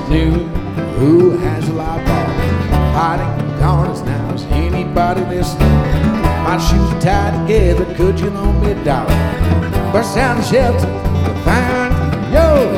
afternoon. Who has a light bulb hiding in the corners now? Is anybody listening? My shoes are tied together, could you loan me a dollar? Bust down the shelter, find